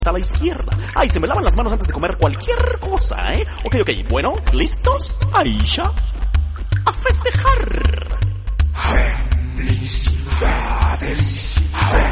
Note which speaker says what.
Speaker 1: a la izquierda. Ay, se me lavan las manos antes de comer cualquier cosa, ¿eh? Ok, bueno, ¿listos? Aisha, a festejar.
Speaker 2: Felicidades.